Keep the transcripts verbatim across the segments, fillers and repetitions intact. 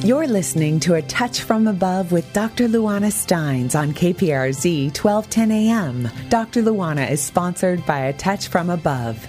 You're listening to A Touch from Above with Doctor Luana Steins on K P R Z twelve ten A M. Doctor Luana is sponsored by A Touch from Above.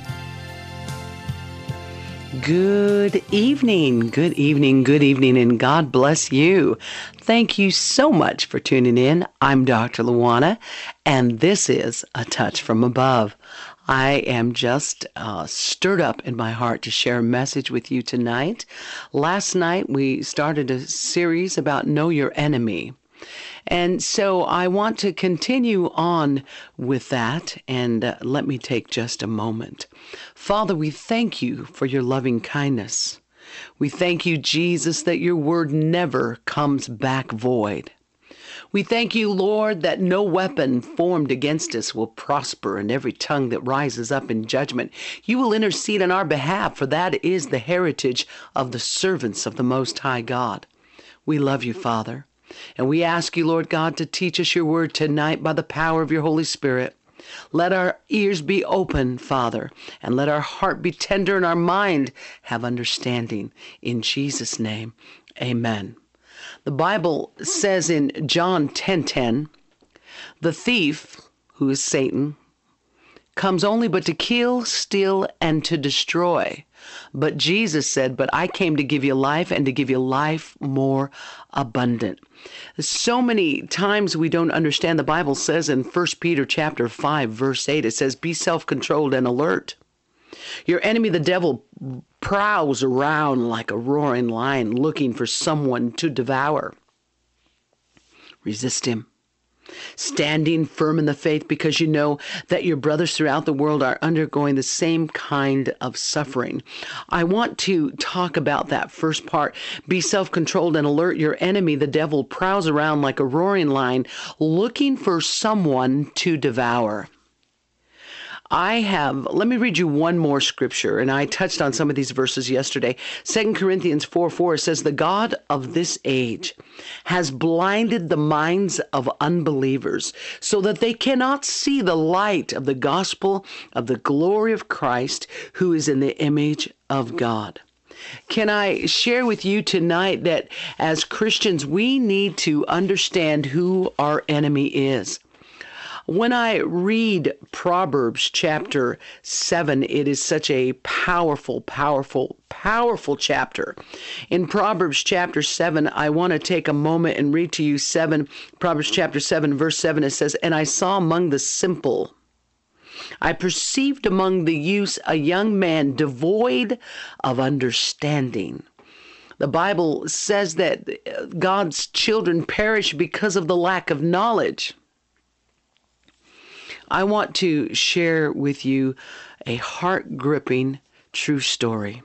Good evening, good evening, good evening, and God bless you. Thank you so much for tuning in. I'm Doctor Luana, and this is A Touch from Above. I am just uh, stirred up in my heart to share a message with you tonight. Last night, we started a series about Know Your Enemy. And so I want to continue on with that, and uh, let me take just a moment. Father, we thank you for your loving kindness. We thank you, Jesus, that your word never comes back void. We thank you, Lord, that no weapon formed against us will prosper, and every tongue that rises up in judgment, you will intercede on our behalf, for that is the heritage of the servants of the Most High God. We love you, Father, and we ask you, Lord God, to teach us your word tonight by the power of your Holy Spirit. Let our ears be open, Father, and let our heart be tender and our mind have understanding. In Jesus' name, amen. The Bible says in John ten ten, the thief, who is Satan, comes only but to kill, steal, and to destroy. But Jesus said, but I came to give you life and to give you life more abundant. So many times we don't understand. The Bible says in First Peter chapter five, verse eight, it says, be self-controlled and alert. Your enemy, the devil, prowls around like a roaring lion looking for someone to devour. Resist him, standing firm in the faith, because you know that your brothers throughout the world are undergoing the same kind of suffering. I want to talk about that first part. Be self-controlled and alert. Your enemy, the devil, prowls around like a roaring lion looking for someone to devour. I have, let me read you one more scripture, and I touched on some of these verses yesterday. Second Corinthians four four says, the God of this age has blinded the minds of unbelievers so that they cannot see the light of the gospel of the glory of Christ, who is in the image of God. Can I share with you tonight that as Christians, we need to understand who our enemy is? When I read Proverbs chapter seven, it is such a powerful, powerful, powerful chapter. In Proverbs chapter seven, I want to take a moment and read to you seven, Proverbs chapter seven, verse seven. It says, and I saw among the simple, I perceived among the youths a young man devoid of understanding. The Bible says that God's children perish because of the lack of knowledge. I want to share with you a heart-gripping true story.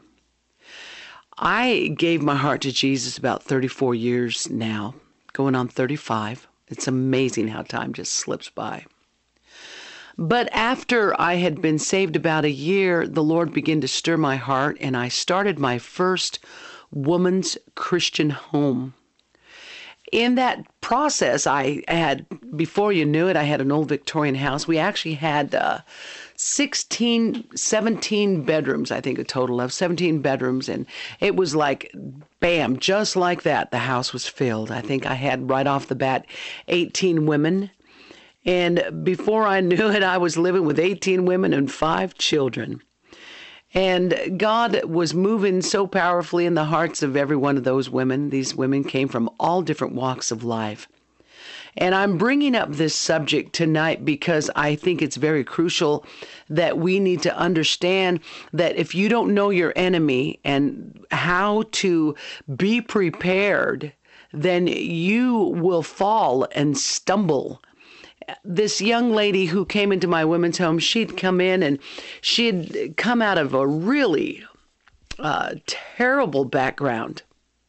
I gave my heart to Jesus about thirty-four years now, going on thirty-five. It's amazing how time just slips by. But after I had been saved about a year, the Lord began to stir my heart, and I started my first woman's Christian home. In that process, I had, before you knew it, I had an old Victorian house. We actually had uh, sixteen, seventeen bedrooms, I think a total of seventeen bedrooms. And it was like, bam, just like that, the house was filled. I think I had right off the bat eighteen women. And before I knew it, I was living with eighteen women and five children. And God was moving so powerfully in the hearts of every one of those women. These women came from all different walks of life. And I'm bringing up this subject tonight because I think it's very crucial that we need to understand that if you don't know your enemy and how to be prepared, then you will fall and stumble. This young lady who came into my women's home, she'd come in and she had come out of a really uh, terrible background.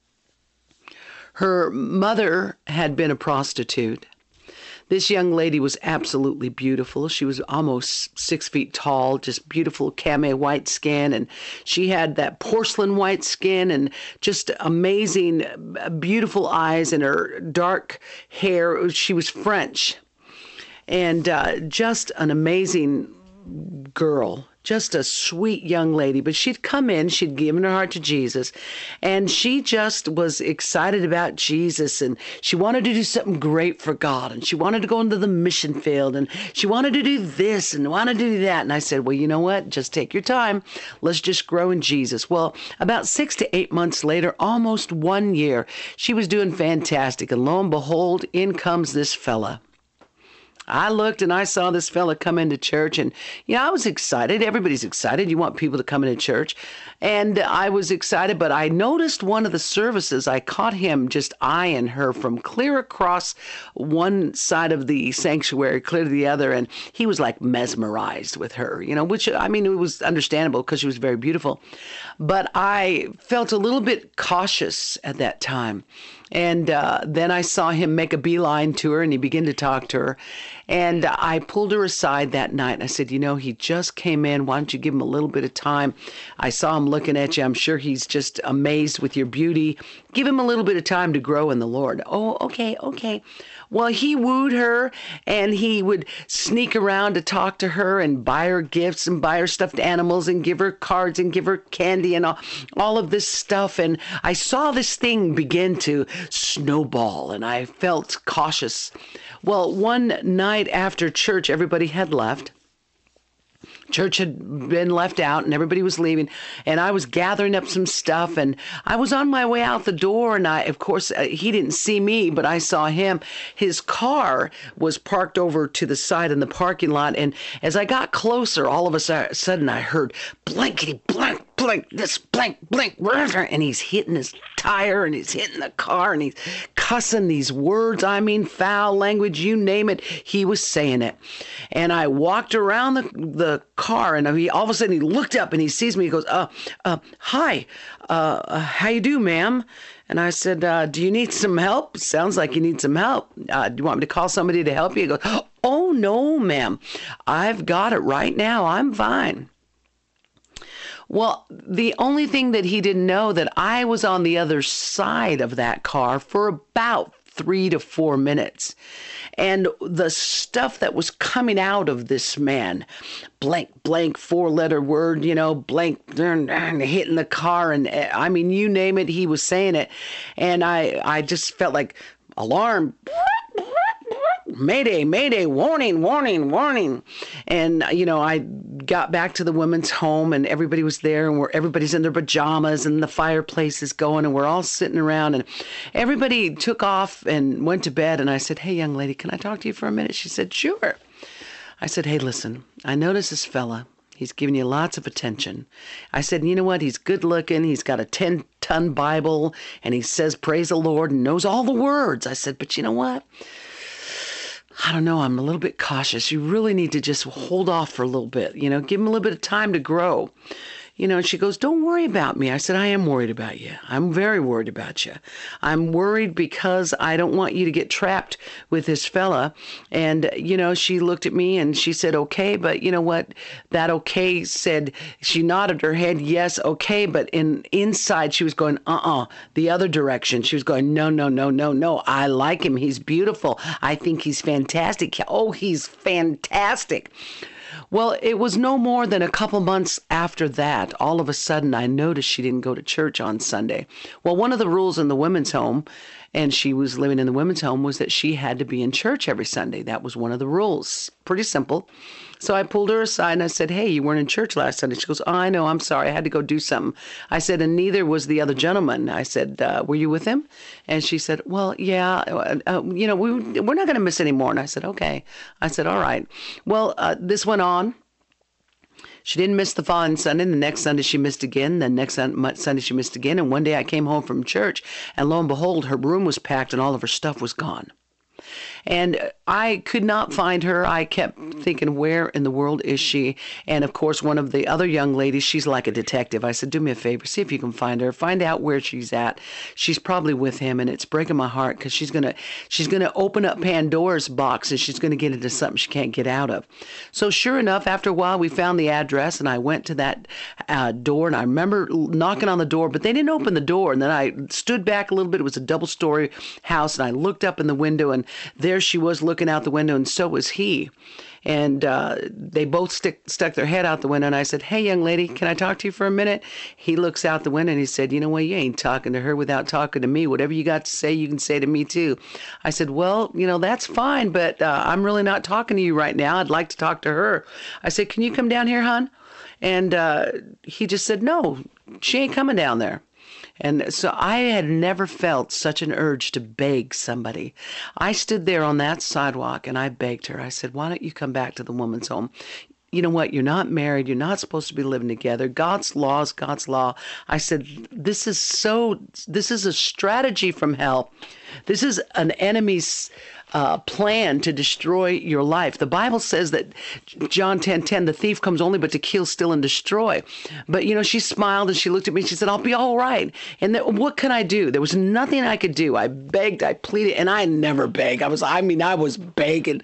Her mother had been a prostitute. This young lady was absolutely beautiful. She was almost six feet tall, just beautiful cami white skin. And she had that porcelain white skin and just amazing, beautiful eyes, and her dark hair. She was French. And uh, just an amazing girl, just a sweet young lady. But she'd come in, she'd given her heart to Jesus, and she just was excited about Jesus, and she wanted to do something great for God, and she wanted to go into the mission field, and she wanted to do this and wanted to do that. And I said, well, you know what? Just take your time. Let's just grow in Jesus. Well, about six to eight months later, almost one year, she was doing fantastic. And lo and behold, in comes this fella. I looked and I saw this fella come into church, and, you know, I was excited. Everybody's excited. You want people to come into church. And I was excited, but I noticed one of the services, I caught him just eyeing her from clear across one side of the sanctuary, clear to the other. And he was like mesmerized with her, you know, which, I mean, it was understandable because she was very beautiful. But I felt a little bit cautious at that time. And uh, then I saw him make a beeline to her, and he began to talk to her. And I pulled her aside that night, and I said, you know, he just came in. Why don't you give him a little bit of time? I saw him looking at you. I'm sure he's just amazed with your beauty. Give him a little bit of time to grow in the Lord. Oh, okay, okay. Well, he wooed her, and he would sneak around to talk to her and buy her gifts and buy her stuffed animals and give her cards and give her candy and all, all of this stuff. And I saw this thing begin to snowball, and I felt cautious. Well, one night after church, everybody had left. Church had been left out and everybody was leaving, and I was gathering up some stuff, and I was on my way out the door, and I, of course, uh, he didn't see me, but I saw him. His car was parked over to the side in the parking lot, and as I got closer, all of a sudden I heard blankety blank, blank, this blank, blank, and he's hitting his tire, and he's hitting the car, and he's cussing these words. I mean, foul language, you name it, he was saying it. And I walked around the, the car, and he, all of a sudden he looked up and he sees me. He goes, uh, uh, hi, uh, uh how you do, ma'am? And I said, uh, do you need some help? Sounds like you need some help. Uh, do you want me to call somebody to help you? He goes, oh, no, ma'am. I've got it right now. I'm fine. Well, the only thing that he didn't know that I was on the other side of that car for about three to four minutes. And the stuff that was coming out of this man, blank, blank, four-letter word, you know, blank, hitting the car, and I mean, you name it, he was saying it. And I, I just felt like, alarm, mayday, mayday, warning, warning, warning. And, you know, I got back to the women's home, and everybody was there, and we're, everybody's in their pajamas, and the fireplace is going, and we're all sitting around, and everybody took off and went to bed. And I said, hey, young lady, can I talk to you for a minute? She said, sure. I said, hey, listen, I noticed this fella. He's giving you lots of attention. I said, you know what? He's good looking. He's got a ten-ton Bible, and he says, praise the Lord, and knows all the words. I said, but you know what? I don't know, I'm a little bit cautious. You really need to just hold off for a little bit, you know, give him a little bit of time to grow. You know, and she goes, don't worry about me. I said, I am worried about you. I'm very worried about you. I'm worried because I don't want you to get trapped with this fella. And, you know, she looked at me and she said, okay, but you know what? That okay said, she nodded her head, yes, okay. But in inside, she was going, uh-uh, the other direction. She was going, no, no, no, no, no. I like him. He's beautiful. I think he's fantastic. Oh, he's fantastic. Well, it was no more than a couple months after that, all of a sudden I noticed she didn't go to church on Sunday. Well, one of the rules in the women's home, and she was living in the women's home, was that she had to be in church every Sunday. That was one of the rules. Pretty simple. So I pulled her aside and I said, hey, you weren't in church last Sunday. She goes, oh, I know, I'm sorry. I had to go do something. I said, and neither was the other gentleman. I said, uh, were you with him? And she said, well, yeah, uh, uh, you know, we, we're not going to miss any more. And I said, okay. I said, all right. Well, uh, this went on. She didn't miss the following Sunday. The next Sunday she missed again. The next Sunday she missed again. And one day I came home from church, and lo and behold, her room was packed and all of her stuff was gone. And I could not find her. I kept thinking, where in the world is she? And of course, one of the other young ladies, she's like a detective. I said, do me a favor, see if you can find her. Find out where she's at. She's probably with him, and it's breaking my heart because she's gonna she's gonna open up Pandora's box, and she's gonna get into something she can't get out of. So sure enough, after a while, we found the address, and I went to that uh, door, and I remember knocking on the door, but they didn't open the door. And then I stood back a little bit. It was a double-story house, and I looked up in the window, and there there she was looking out the window, and so was he. And uh, they both stick, stuck their head out the window, and I said, hey, young lady, can I talk to you for a minute? He looks out the window, and he said, you know what, you ain't talking to her without talking to me. Whatever you got to say, you can say to me, too. I said, well, you know, that's fine, but uh, I'm really not talking to you right now. I'd like to talk to her. I said, can you come down here, hon? And uh, he just said, no, she ain't coming down there. And so I had never felt such an urge to beg somebody. I stood there on that sidewalk and I begged her. I said, why don't you come back to the woman's home? You know what? You're not married. You're not supposed to be living together. God's law is God's law. I said, this is so, this is a strategy from hell. This is an enemy's uh, plan to destroy your life. The Bible says that John ten ten, the thief comes only but to kill, steal, and destroy. But, you know, she smiled and she looked at me and she said, I'll be all right. And th- what can I do? There was nothing I could do. I begged, I pleaded, and I never beg. I was, I mean, I was begging,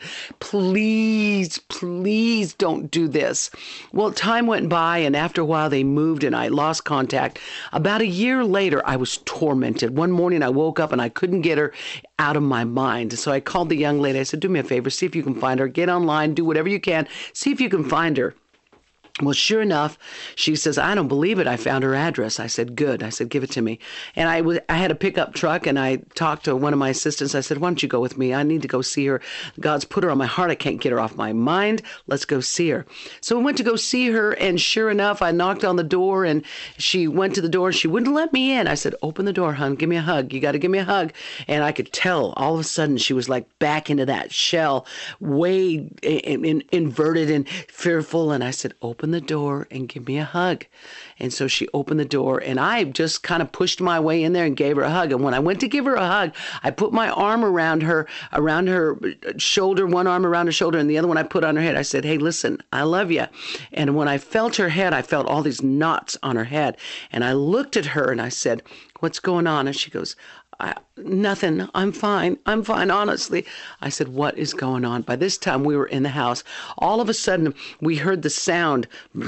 please, please don't do this. Well, time went by, and after a while they moved and I lost contact. About a year later, I was tormented. One morning I woke up and I couldn't get her out of my mind. So I called the young lady. I said, do me a favor, see if you can find her. Get online, do whatever you can, see if you can find her. Well, sure enough, she says, I don't believe it. I found her address. I said, good. I said, give it to me. And I, w- I had a pickup truck, and I talked to one of my assistants. I said, why don't you go with me? I need to go see her. God's put her on my heart. I can't get her off my mind. Let's go see her. So we went to go see her, and sure enough, I knocked on the door, and she went to the door, and she wouldn't let me in. I said, open the door, hon. Give me a hug. You got to give me a hug. And I could tell all of a sudden she was like back into that shell, way in, in, inverted and fearful. And I said, open the door and give me a hug. And so she opened the door, and I just kind of pushed my way in there and gave her a hug. And when I went to give her a hug, I put my arm around her, around her shoulder, one arm around her shoulder, and the other one I put on her head. I said, hey, listen, I love you. And when I felt her head, I felt all these knots on her head. And I looked at her and I said, what's going on? And she goes, I, nothing. I'm fine. I'm fine, honestly. I said, what is going on? By this time, we were in the house. All of a sudden, we heard the sound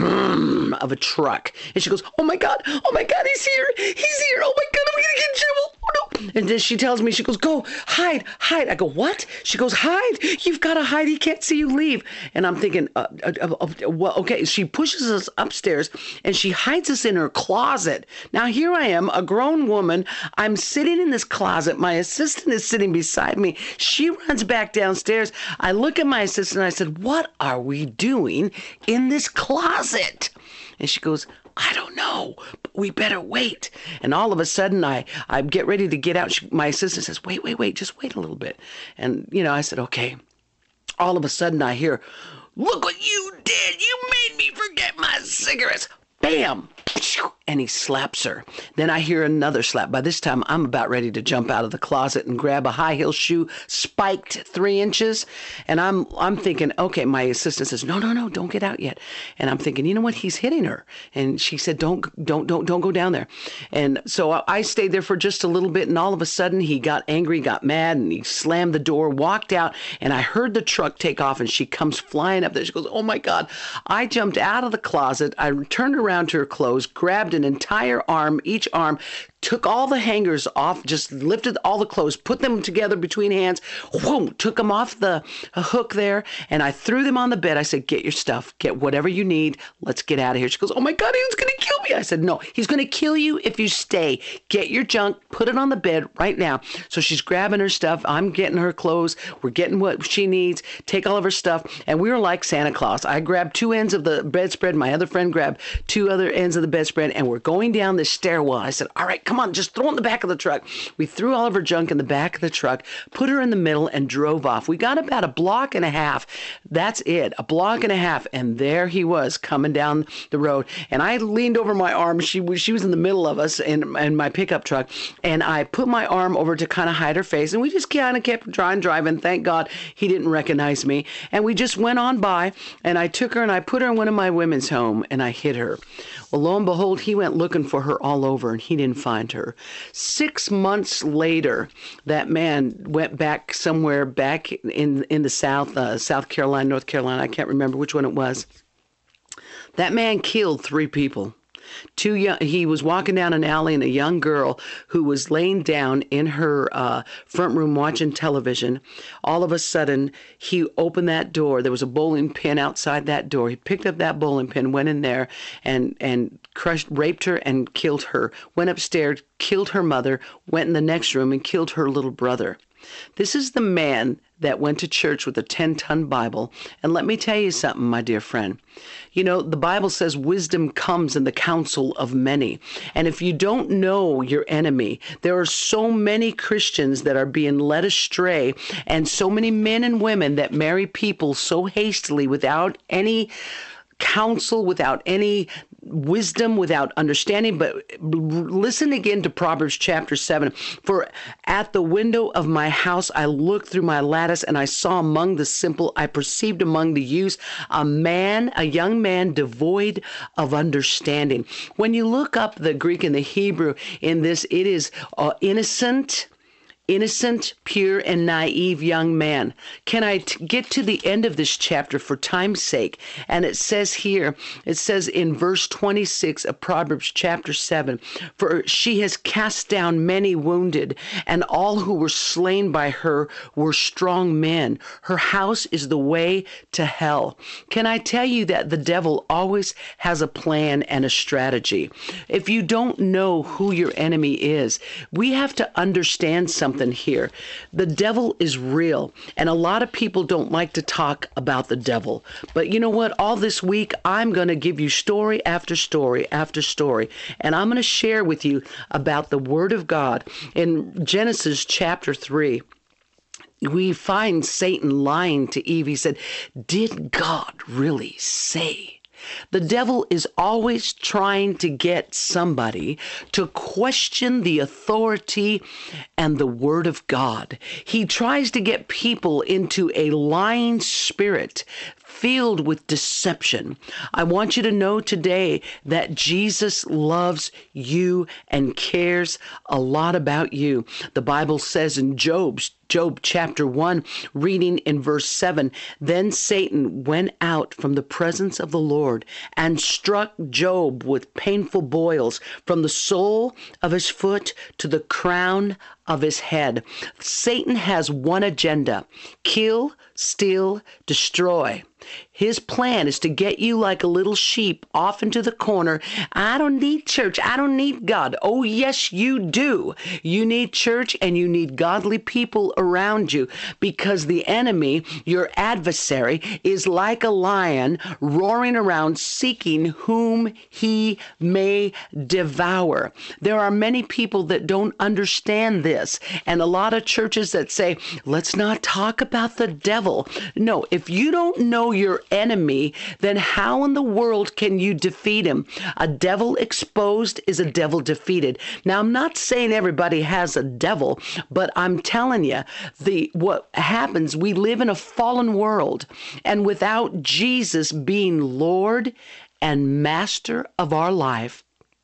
of a truck. And she goes, oh, my God. Oh, my God. He's here. He's here. Oh, my God. I'm going to get in trouble. Oh, no. And then she tells me, she goes, go, hide, hide. I go, what? She goes, hide. You've got to hide. He can't see you leave. And I'm thinking, uh, uh, uh, well, okay. She pushes us upstairs, and she hides us in her closet. Now, here I am, a grown woman. I'm sitting in this closet. My assistant is sitting beside me. She runs back downstairs. I look at my assistant, and I said, what are we doing in this closet? And she goes, I don't know, but we better wait. And all of a sudden, I, I get ready to get out. She, my assistant says, wait, wait, wait, just wait a little bit. And, you know, I said, okay. All of a sudden, I hear, look what you did. You made me forget my cigarettes. Bam. And he slaps her. Then I hear another slap. By this time, I'm about ready to jump out of the closet and grab a high heel shoe, spiked three inches. And I'm I'm thinking, okay, my assistant says, no, no, no, don't get out yet. And I'm thinking, you know what? He's hitting her. And she said, don't, don't, don't, don't go down there. And so I, I stayed there for just a little bit. And all of a sudden, he got angry, got mad, and he slammed the door, walked out. And I heard the truck take off, and she comes flying up there. She goes, oh, my God. I jumped out of the closet. I turned around to her clothes, grabbed an entire arm, each arm, took all the hangers off, just lifted all the clothes, put them together between hands, whoa, took them off the hook there, and I threw them on the bed. I said, get your stuff, get whatever you need, let's get out of here. She goes, oh my God, he was going to kill me. I said, no, he's going to kill you if you stay. Get your junk, put it on the bed right now. So she's grabbing her stuff, I'm getting her clothes, we're getting what she needs, take all of her stuff, and we were like Santa Claus. I grabbed two ends of the bedspread, my other friend grabbed two other ends of the bedspread, and we're going down this stairwell. I said, all right, come on, just throw it in the back of the truck. We threw all of her junk in the back of the truck, put her in the middle, and drove off. We got about a block and a half. That's it, a block and a half. And there he was coming down the road. And I leaned over my arm. She was, she was in the middle of us in, in my pickup truck. And I put my arm over to kind of hide her face. And we just kind of kept trying driving. Thank God he didn't recognize me. And we just went on by. And I took her and I put her in one of my women's home and I hid her. Well, lo and behold, he went looking for her all over and he didn't find her. Six months later, that man went back somewhere back in, in the South, uh, South Carolina, North Carolina. I can't remember which one it was. That man killed three people. Two young, he was walking down an alley, and a young girl who was laying down in her uh, front room watching television. All of a sudden, he opened that door. There was a bowling pin outside that door. He picked up that bowling pin, went in there, and and crushed, raped her, and killed her. Went upstairs, killed her mother, went in the next room, and killed her little brother. This is the man that went to church with a ten-ton Bible. And let me tell you something, my dear friend. You know, the Bible says wisdom comes in the counsel of many. And if you don't know your enemy, there are so many Christians that are being led astray, and so many men and women that marry people so hastily without any counsel, without any wisdom, without understanding. But listen again to Proverbs chapter seven. For at the window of my house I looked through my lattice, and I saw among the simple, I perceived among the youths, a man, a young man devoid of understanding. When you look up the Greek and the Hebrew in this, it is uh, innocent, innocent, pure, and naive young man. Can I t- get to the end of this chapter for time's sake? And it says here, it says in verse twenty-six of Proverbs chapter seven, for she has cast down many wounded, and all who were slain by her were strong men. Her house is the way to hell. Can I tell you that the devil always has a plan and a strategy? If you don't know who your enemy is, we have to understand something here. The devil is real, and a lot of people don't like to talk about the devil. But you know what? All this week, I'm going to give you story after story after story, and I'm going to share with you about the Word of God. In Genesis chapter three, we find Satan lying to Eve. He said, "Did God really say?" The devil is always trying to get somebody to question the authority and the Word of God. He tries to get people into a lying spirit filled with deception. I want you to know today that Jesus loves you and cares a lot about you. The Bible says in Job's Job chapter one, reading in verse seven, then Satan went out from the presence of the Lord and struck Job with painful boils from the sole of his foot to the crown of his head. Satan has one agenda: kill, steal, destroy. His plan is to get you like a little sheep off into the corner. I don't need church. I don't need God. Oh, yes, you do. You need church, and you need godly people around you, because the enemy, your adversary, is like a lion roaring around seeking whom he may devour. There are many people that don't understand this, and a lot of churches that say, let's not talk about the devil. No, if you don't know your enemy, then how in the world can you defeat him? A devil exposed is a devil defeated. Now, I'm not saying everybody has a devil, but I'm telling you, the what happens, we live in a fallen world, and without Jesus being Lord and Master of our life,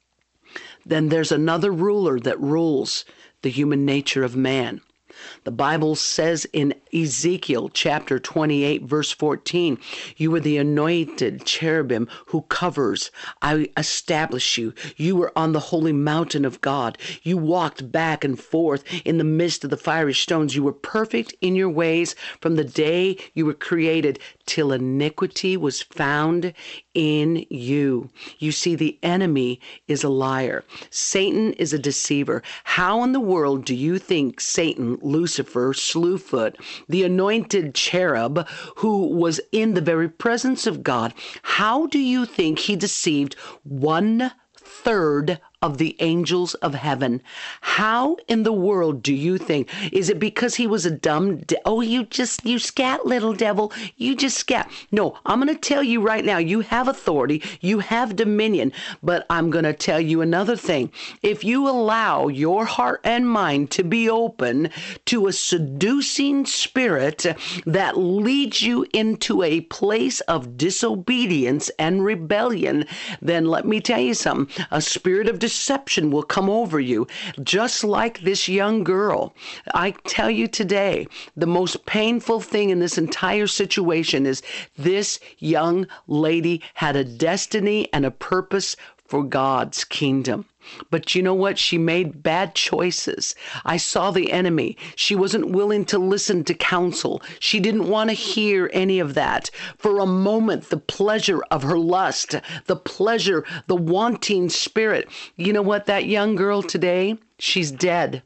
then there's another ruler that rules the human nature of man. The Bible says in Ezekiel chapter twenty-eight, verse fourteen, you are the anointed cherubim who covers. I establish you. You were on the holy mountain of God. You walked back and forth in the midst of the fiery stones. You were perfect in your ways from the day you were created till iniquity was found in you. You see, the enemy is a liar. Satan is a deceiver. How in the world do you think Satan, Lucifer, Slewfoot, the anointed cherub who was in the very presence of God, how do you think he deceived one third of the angels of heaven? How in the world do you think? Is it because he was a dumb, de- oh, you just, you scat, little devil, you just scat. No, I'm going to tell you right now, you have authority, you have dominion, but I'm going to tell you another thing. If you allow your heart and mind to be open to a seducing spirit that leads you into a place of disobedience and rebellion, then let me tell you something, a spirit of deception will come over you, just like this young girl. I tell you today, the most painful thing in this entire situation is this young lady had a destiny and a purpose for God's kingdom. But you know what? She made bad choices. I saw the enemy. She wasn't willing to listen to counsel. She didn't want to hear any of that. For a moment, the pleasure of her lust, the pleasure, the wanting spirit. You know what? That young girl today, she's dead.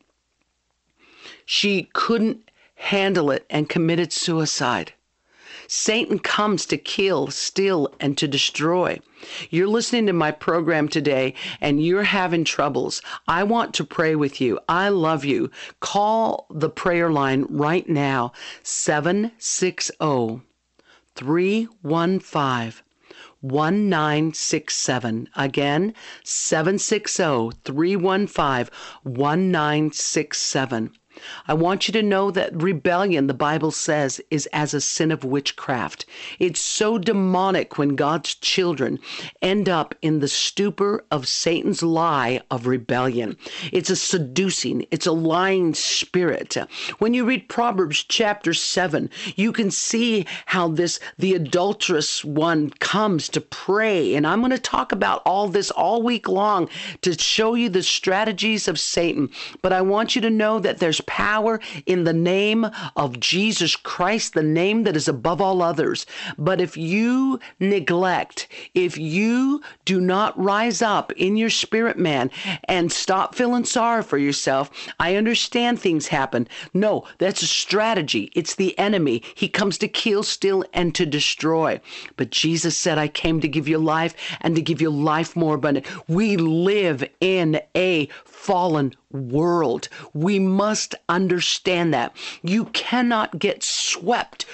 She couldn't handle it and committed suicide. Satan comes to kill, steal, and to destroy. You're listening to my program today and you're having troubles. I want to pray with you. I love you. Call the prayer line right now, seven six zero, three one five, one nine six seven. Again, seven six zero, three one five, one nine six seven. I want you to know that rebellion, the Bible says, is as a sin of witchcraft. It's so demonic when God's children end up in the stupor of Satan's lie of rebellion. It's a seducing, it's a lying spirit. When you read Proverbs chapter seven, you can see how this, the adulterous one comes to pray. And I'm going to talk about all this all week long to show you the strategies of Satan. But I want you to know that there's power in the name of Jesus Christ, the name that is above all others. But if you neglect, if you do not rise up in your spirit, man, and stop feeling sorry for yourself, I understand things happen. No, that's a strategy. It's the enemy. He comes to kill, steal, and to destroy. But Jesus said, I came to give you life and to give you life more abundant. We live in a fallen world. We must understand that. You cannot get swept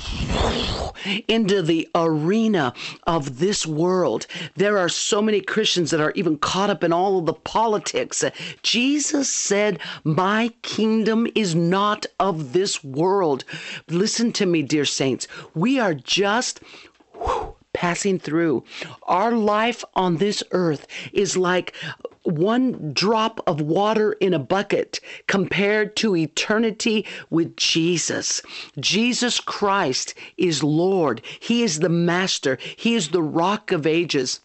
into the arena of this world. There are so many Christians that are even caught up in all of the politics. Jesus said, my kingdom is not of this world. Listen to me, dear saints. We are just whew, passing through. Our life on this earth is like one drop of water in a bucket compared to eternity with Jesus. Jesus Christ is Lord. He is the Master. He is the Rock of Ages.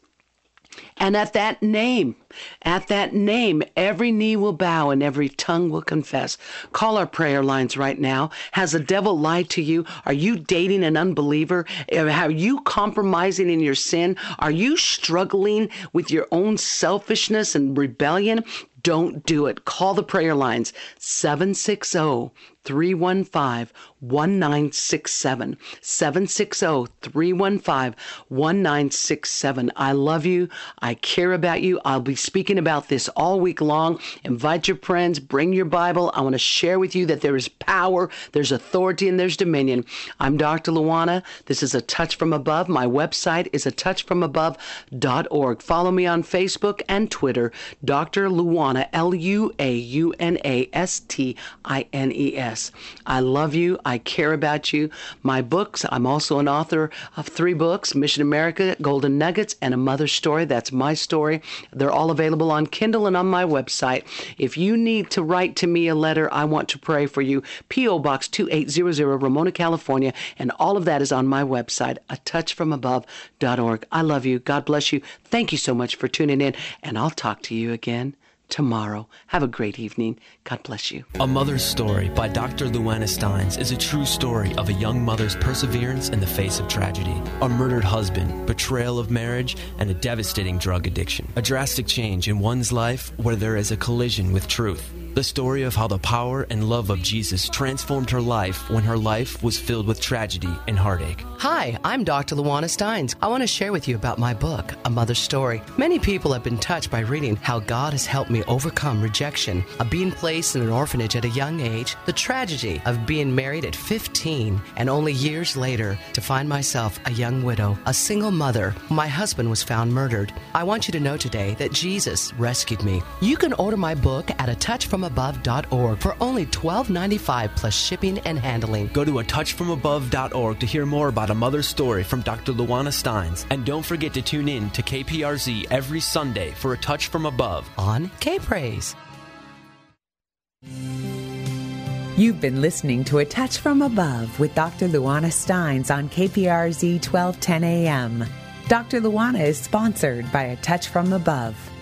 And at that name, at that name, every knee will bow and every tongue will confess. Call our prayer lines right now. Has the devil lied to you? Are you dating an unbeliever? Are you compromising in your sin? Are you struggling with your own selfishness and rebellion? Don't do it. Call the prayer lines, seven six zero, three one five, one nine six seven, seven six zero, three one five, one nine six seven. I love you. I care about you. I'll be speaking about this all week long. Invite your friends. Bring your Bible. I want to share with you that there is power, there's authority, and there's dominion. I'm Doctor Luana. This is A Touch From Above. My website is a touch from above dot org. Follow me on Facebook and Twitter, Doctor Luana. L U A U N A S T I N E S. I love you. I care about you. My books, I'm also an author of three books, Mission America, Golden Nuggets, and A Mother's Story. That's my story. They're all available on Kindle and on my website. If you need to write to me a letter, I want to pray for you. P O Box two eight zero zero, Ramona, California. And all of that is on my website, a touch from above dot org. I love you. God bless you. Thank you so much for tuning in. And I'll talk to you again tomorrow. Have a great evening. God bless you. A Mother's Story by Doctor Luana Steins is a true story of a young mother's perseverance in the face of tragedy. A murdered husband, betrayal of marriage, and a devastating drug addiction. A drastic change in one's life where there is a collision with truth. The story of how the power and love of Jesus transformed her life when her life was filled with tragedy and heartache. Hi, I'm Doctor Luana Steins. I want to share with you about my book, A Mother's Story. Many people have been touched by reading how God has helped me overcome rejection, of being placed in an orphanage at a young age, the tragedy of being married at fifteen, and only years later to find myself a young widow, a single mother. My husband was found murdered. I want you to know today that Jesus rescued me. You can order my book at a touch from above dot org for only twelve dollars and ninety-five cents plus shipping and handling. Go to a touch from above dot org to hear more about A Mother's Story from Doctor Luana Steins. And don't forget to tune in to K P R Z every Sunday for A Touch from Above on K-Praise. You've been listening to A Touch from Above with Doctor Luana Steins on K P R Z twelve ten A M. Doctor Luana is sponsored by A Touch from Above.